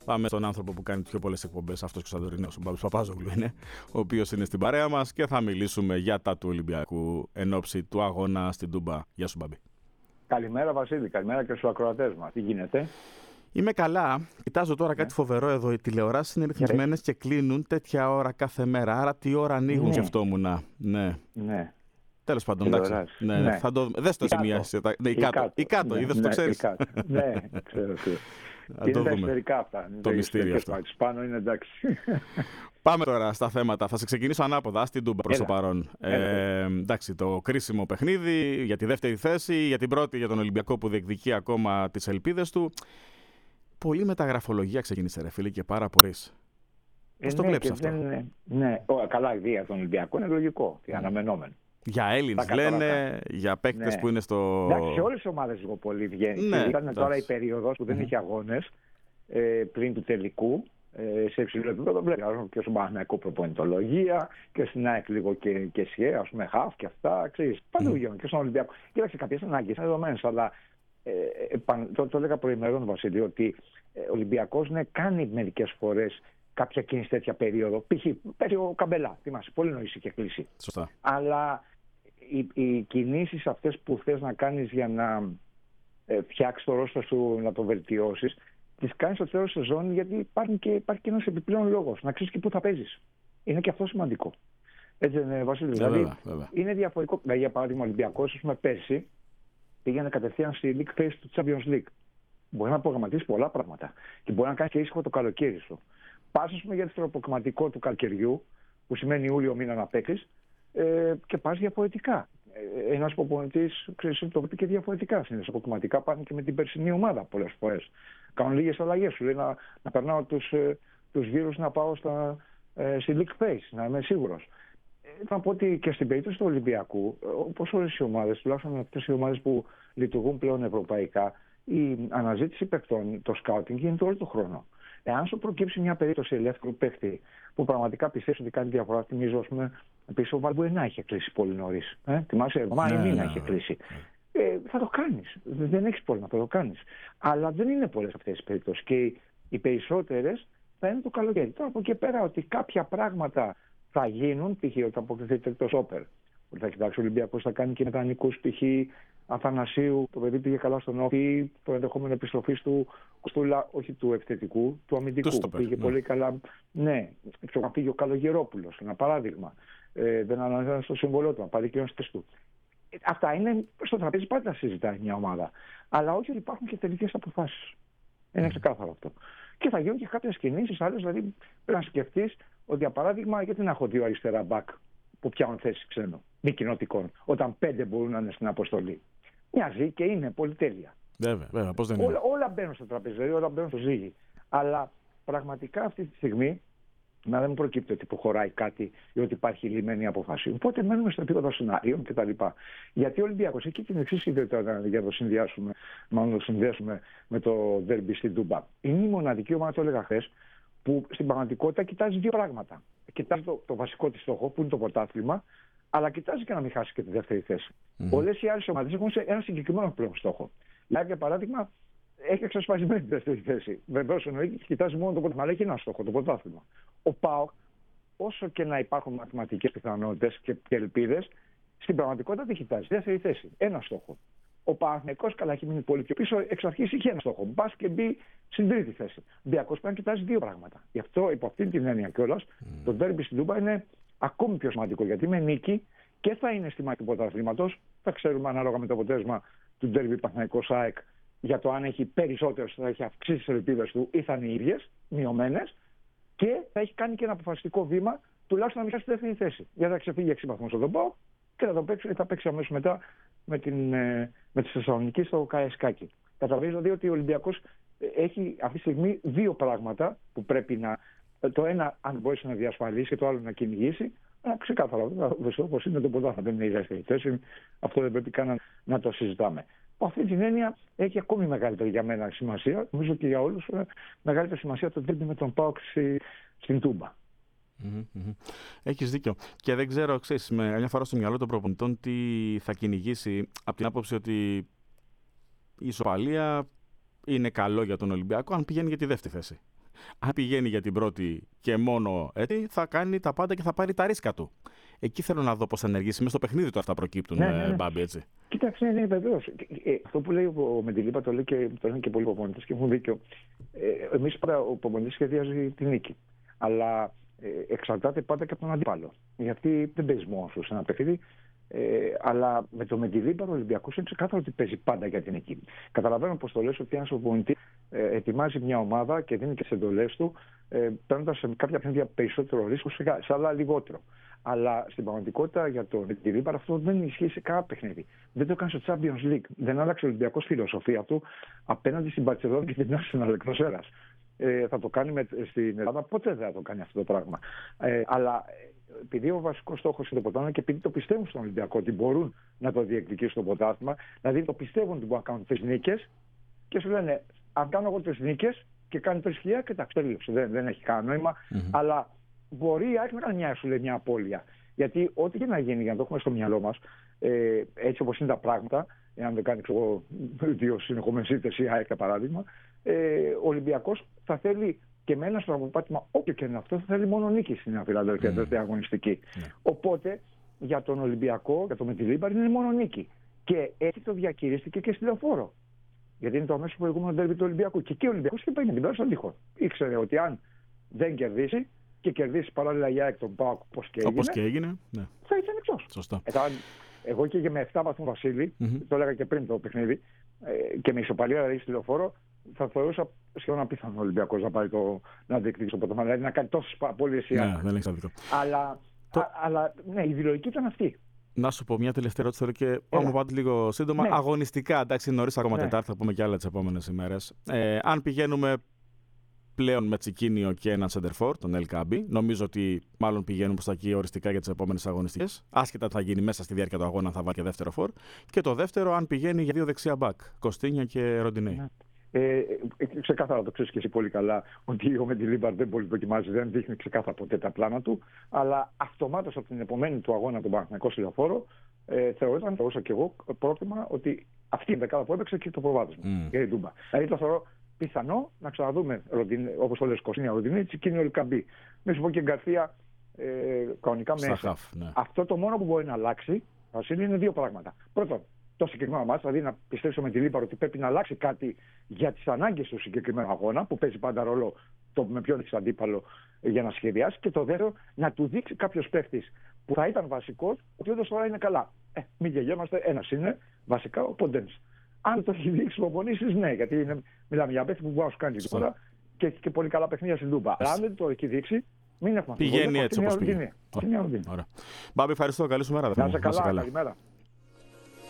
Πάμε στον άνθρωπο που κάνει πιο πολλές εκπομπές, αυτός και ο Σαντορινέος, ο Μπάμπης Παπάζογλου είναι, ο οποίος είναι στην παρέα μας και θα μιλήσουμε για τα του Ολυμπιακού εν ώψη του αγώνα στην Τούμπα. Γεια σου, Μπάμπη. Καλημέρα, Βασίλη. Καλημέρα και στους ακροατές μας. Τι γίνεται? Είμαι καλά. Κοιτάζω τώρα κάτι φοβερό εδώ. Οι τηλεοράσεις είναι ρυθμισμένες και κλείνουν τέτοια ώρα κάθε μέρα. Άρα τι ώρα ανοίγουν, σκεφτόμουν. Ναι. Τέλος πάντων, εντάξει. Ναι. Θα το δες το σημείο. Ή κάτω, είδες το ξέρεις. Ναι, ξέρω. Είναι τα εσωτερικά αυτά. Το μυστήριο αυτό. Πάνω είναι εντάξει. Πάμε τώρα στα θέματα. Θα σε ξεκινήσω ανάποδα στην Τούμπα προς το παρόν. Εντάξει, το κρίσιμο παιχνίδι για τη δεύτερη θέση, για την πρώτη για τον Ολυμπιακό που διεκδικεί ακόμα τις ελπίδες του. Πολύ μεταγραφολογία ξεκίνησε, ρε φίλε, και πάρα πολύ. Πώς το βλέπεις αυτό? Ναι, καλά, η για τον Ολυμπιακό είναι λογικό και αναμενόμενο. Για Έλληνες λένε, για παίκτες που είναι στο. Εντάξει, σε όλες τις ομάδες λίγο πολύ βγαίνει. Ήταν τώρα η περίοδος που δεν είχε αγώνες πριν του τελικού. Σε υψηλό επίπεδο βλέπω και στον Παναθηναϊκό προπονητολογία και στην ΑΕΚ λίγο και ΣΥΕ, ας πούμε, χαφ και αυτά. Ξέρεις, παντού βγαίνουν και στον Ολυμπιακό. Κοίταξε, κάποιες ανάγκες είναι δεδομένες, αλλά το έλεγα προημερών, Βασίλη, ότι ο Ολυμπιακός κάνει μερικές φορές κάποια κίνηση τέτοια περίοδο. Π.χ. πέρυσι ο Καμπελά, θυμάσαι, πολύ νωρίς είχε κλείσει. Σωστά. Αλλά οι κινήσεις αυτές που θες να κάνεις για να φτιάξεις το ρόστερ σου, να το βελτιώσεις, τις κάνεις στο τέλος της σεζόν, γιατί υπάρχει και ένας επιπλέον λόγος. Να ξέρεις και πού θα παίζεις. Είναι και αυτό σημαντικό. Έτσι είναι, Βασίλη. Δηλαδή, είναι διαφορετικό. Για παράδειγμα, ο Ολυμπιακός, ας πούμε, πέρσι πήγαινε κατευθείαν στη League Phase του Champions League. Μπορεί να προγραμματίσει πολλά πράγματα και μπορεί να κάνει και ήσυχο το καλοκαίρι σου. Πας, ας πούμε, για το προγραμματικό του καλοκαιριού, που σημαίνει Ιούλιο μήνα να παίξεις, και πας διαφορετικά. Ένας προπονητής, ξέρεις, το βλέπει και διαφορετικά. Συνήθως αποκομματικά πάνε και με την περσινή ομάδα πολλές φορές. Κάνουν λίγες αλλαγές. Σου λέει να περνάω τους γύρους να πάω στη League Phase, να είμαι σίγουρος. Να πω ότι και στην περίπτωση του Ολυμπιακού, όπως όλες οι ομάδες, τουλάχιστον αυτές οι ομάδες που λειτουργούν πλέον ευρωπαϊκά, η αναζήτηση παιχτών, το scouting γίνεται όλο τον χρόνο. Εάν σου προκύψει μια περίπτωση ελεύθερου παίχτη που πραγματικά πιστεύει ότι κάνει διαφορά, θυμίζω, ας πούμε, επίσης ο Βαλμπουενά είχε κλείσει πολύ νωρίς. Θυμάσαι, μήνα είχε κλείσει. Θα το κάνεις. Δεν έχεις πρόβλημα, θα το κάνεις. Αλλά δεν είναι πολλές αυτές τις περιπτώσεις. Και οι περισσότερες θα είναι το καλοκαίρι. Τώρα από εκεί πέρα ότι κάποια πράγματα θα γίνουν, π.χ. όταν αποκριθεί το Σόπερ. Ότι θα κοιτάξει ο Ολυμπιακός, θα κάνει και μετανικούς, π.χ. Αθανασίου, το παιδί πήγε καλά στον Όφη, το ενδεχόμενο επιστροφής του Κοστούλα, όχι του επιθετικού, του αμυντικού. Πήγε πολύ καλά. Ναι, πήγε ο Καλογερόπουλος, ένα παράδειγμα. Δεν αναλύσανε στο συμβολό του, να πάρει και του. Αυτά είναι στο τραπέζι, πάντα συζητάει μια ομάδα. Αλλά όχι ότι υπάρχουν και τελικές αποφάσεις. Είναι ξεκάθαρο αυτό. Και θα γίνουν και κάποιες κινήσεις άλλες, δηλαδή πρέπει να σκεφτείς ότι για παράδειγμα, γιατί να έχω δύο αριστερά μπακ που πιάνουν θέσεις ξένων, μη κοινοτικών, όταν 5 μπορούν να είναι στην αποστολή. Μοιάζει και είναι πολυτέλεια. Βέβαια, πώς δεν είναι. Όλα μπαίνουν στο τραπέζι, δηλαδή όλα μπαίνουν στο ζύγι. Αλλά πραγματικά αυτή τη στιγμή να δεν μου προκύπτει ότι προχωράει κάτι ή ότι υπάρχει λυμμένη αποφάση. Οπότε μένουμε στο επίπεδο σενάριων κτλ. Γιατί ο Ολυμπιακός έχει την εξής ιδιότητα για να το συνδυάσουμε με το ντέρμπι στην Τούμπα. Είναι η μοναδική ομάδα, το έλεγα χθες, που στην πραγματικότητα κοιτάζει δύο πράγματα. Κοιτάζει το βασικό της στόχο, που είναι το πρωτάθλημα, αλλά κοιτάζει και να μην χάσει και τη δεύτερη θέση. Όλες οι άλλες ομάδες έχουν ένα συγκεκριμένο πλέον στόχο. Δηλαδή, για παράδειγμα, έχει εξασφαλισμένη τη δεύτερη θέση. Βεβαίως εννοείται και κοιτάζει μόνο το πρωτάθλημα, αλλά έχει ένα στόχο, το πρωτάθλημα. Ο ΠΑΟΚ, όσο και να υπάρχουν μαθηματικές πιθανότητες και ελπίδες, στην πραγματικότητα δεν κοιτάζει. Δεύτερη θέση. Ένα στόχο. Ο Παναθηναϊκός, καλά, έχει μείνει πολύ πιο πίσω, εξ αρχής είχε ένα στόχο. Μπας και μπει στην τρίτη θέση. Ο Ολυμπιακός πρέπει να κοιτάζει δύο πράγματα. Γι' αυτό, υπό αυτήν την έννοια κιόλας, το ντέρμπι στην Τούμπα είναι ακόμη πιο σημαντικό. Γιατί με νίκη και θα είναι στη μάχη του πρωταθλήματος. Θα ξέρουμε ανάλογα με το αποτέλεσμα του ντέρμπι Παναθηναϊκός ΑΕΚ για το αν έχει περισσότερες, θα έχει αυξήσει τις ελπίδες του ή θα είναι οι ίδιες, μειωμένες. Και θα έχει κάνει και ένα αποφασιστικό βήμα, τουλάχιστον να μην χάσει τη δεύτερη θέση. Γιατί θα ξεφύγει 6 βαθμούς στον ΠΑΟΚ και θα παίξει αμέσως μετά με τη Θεσσαλονίκη στο Καραϊσκάκι. Καταλαβαίνεις δηλαδή ότι ο Ολυμπιακός έχει αυτή τη στιγμή δύο πράγματα που πρέπει να. Το ένα, αν μπορέσει να διασφαλίσει, και το άλλο να κυνηγήσει. Αλλά ξεκάθαρα, όπως είναι το πρωτάθλημα, δεν είναι η δεύτερη θέση. Αυτό δεν πρέπει καν να το συζητάμε. Από αυτή την έννοια έχει ακόμη μεγαλύτερη για μένα σημασία, νομίζω και για όλους, μεγαλύτερη σημασία το ντέρμπι με τον ΠΑΟΚ στην Τούμπα. Έχεις δίκιο. Και δεν ξέρω, ξέρεις, με μια φορά στο μυαλό των προπονητών τι θα κυνηγήσει, από την άποψη ότι η ισοπαλία είναι καλό για τον Ολυμπιακό αν πηγαίνει για τη δεύτερη θέση. Αν πηγαίνει για την πρώτη και μόνο έτσι, θα κάνει τα πάντα και θα πάρει τα ρίσκα του. Εκεί θέλω να δω πώς θα ενεργήσει. Μέσα στο παιχνίδι του αυτά προκύπτουν, Μπάμπη, έτσι. Κοίταξε, ναι, βεβαίως. Αυτό που λέει ο Μεντιλίμπα το λένε και πολλοί προπονητές και έχουν δίκιο. Εμείς πάντα ο προπονητής σχεδιάζει τη νίκη. Αλλά εξαρτάται πάντα και από τον αντίπαλο. Γιατί δεν παίζει μόνο σου σε ένα παιχνίδι. Αλλά με το Μεντιλίμπα ο Ολυμπιακός είναι ξεκάθαρο ότι παίζει πάντα για την νίκη. Καταλαβαίνω πως το λες ότι ένας προπονητής ετοιμάζει μια ομάδα και δίνει και τις εντολές του, παίρνοντας σε κάποια παιχνίδια περισσότερο ρίσκο, σε άλλα λιγότερο. Αλλά στην πραγματικότητα για το Μεντιλίμπα αυτό δεν ισχύει σε κανένα παιχνίδι. Δεν το έκανε στο Champions League. Δεν άλλαξε ο Ολυμπιακός φιλοσοφία του απέναντι στην Μπαρσελόνα και την Arsenal εκτός έδρας. Θα το κάνει στην Ελλάδα, ποτέ δεν θα το κάνει αυτό το πράγμα. Αλλά επειδή ο βασικός στόχος είναι το πρωτάθλημα και επειδή το πιστεύουν στον Ολυμπιακό ότι μπορούν να το διεκδικήσουν το πρωτάθλημα, δηλαδή το πιστεύουν ότι μπορούν να κάνουν 3 νίκες και σου λένε, αν κάνω εγώ 3 νίκες και κάνει 3 χιλιάδες, κοιτάξτε, τέλειωσε. Δεν έχει κανένα νόημα. Αλλά μπορεί να κάνει μια απώλεια. Γιατί ό,τι και να γίνει, για να το έχουμε στο μυαλό μας, έτσι όπως είναι τα πράγματα, εάν δεν κάνει 2 συνεχόμενες ήττες ή ΑΕΚ για παράδειγμα, ο Ολυμπιακός θα θέλει και με ένα στραβοπάτημα, όποιο και είναι αυτό, θα θέλει μόνο νίκη στην Νέα Φιλαδέλφια, τελευταία αγωνιστική. Οπότε για τον Ολυμπιακό, για τον Μεντιλίμπα, είναι μόνο νίκη. Και έτσι το διακηρύστηκε και στη Λεωφόρο. Γιατί είναι το αμέσως προηγούμενο ντέρμπι του Ολυμπιακού. Και εκεί ο Ολυμπιακός είχε πάει να την πάρει στον τοίχο. Ήξερε ότι αν δεν κερδίσει και κερδίσει παράλληλα για ΑΕΚ τον ΠΑΟΚ, όπως και έγινε, ναι, θα ήταν εκτός. Σωστά. Εγώ και με 7 βαθμούς Βασίλη, το έλεγα και πριν το παιχνίδι, και με ισοπαλία δηλαδή στη Λεωφόρο, θα θεωρούσα σχεδόν απίθανο ο Ολυμπιακός να πάει να διεκδικήσει το πρωτάθλημα. Δηλαδή να κάνει τόσες απώλειες. Ναι, δεν έχει άδικο. Αλλά ναι, η ιδεολογική ήταν αυτή. Να σου πω μια τελευταία ερώτηση τώρα και πάμε πάτε λίγο σύντομα. Ναι. Αγωνιστικά, εντάξει, νωρίς ακόμα Τετάρτη, θα πούμε και άλλα τις επόμενες ημέρες. Αν πηγαίνουμε πλέον με Τσικίνιο και έναν σεντερφόρ, τον Ελκάμπη, νομίζω ότι μάλλον πηγαίνουν προς τα εκεί οριστικά για τις επόμενες αγωνιστικές. Άσχετα θα γίνει μέσα στη διάρκεια του αγώνα, θα βάλει και δεύτερο φορ. Και το δεύτερο, αν πηγαίνει για 2 δεξιά μπακ, Κωστίνια και Ροντινέι. Ναι. Ξεκάθαρα το ξέρεις και εσύ πολύ καλά ότι ο Μεντιλίμπα δεν πολύ δοκιμάζει, δεν δείχνει ξεκάθαρα ποτέ τα πλάνα του. Αλλά αυτομάτως από την επομένη του αγώνα του Παναθηναϊκού στη Λεωφόρο θεωρούσα και εγώ πρόθυμα ότι αυτή η δεκάδα που έπαιξε και το προβάδισμα για την Τούμπα. Δηλαδή το θεωρώ πιθανό να ξαναδούμε, όπως το λες, Κωστίνια, Ροντινέι, Τσικίνιο, Ελκαμπή. Να σου πω και Γκαρσία κανονικά μέσα. Ναι. Αυτό το μόνο που μπορεί να αλλάξει, Βασίλη, είναι 2 πράγματα. Πρώτον, το συγκεκριμένο μάτς, δηλαδή να πιστέψω με τη Λίμπαρο ότι πρέπει να αλλάξει κάτι για τις ανάγκες του συγκεκριμένου αγώνα, που παίζει πάντα ρόλο το με ποιον έχει αντίπαλο για να σχεδιάσει. Και το δεύτερο, να του δείξει κάποιος παίχτης που θα ήταν βασικός, ότι όντως τώρα είναι καλά. Μην γελιόμαστε, ένας είναι βασικά ο Ποντένς. Αν το έχει δείξει προπονήσεις, ναι, γιατί μιλάμε για παίχτη που μπορεί να σου κάνει τώρα και πολύ καλά παιχνίδια στην Τούμπα. Αλλά αν δεν το έχει δείξει, μην έχουμε πηγαίνει έτσι όπως πήγε. Μπάμπη, ευχαριστώ. Καλή σου μέρα. Να είσαι καλά, καλημέρα.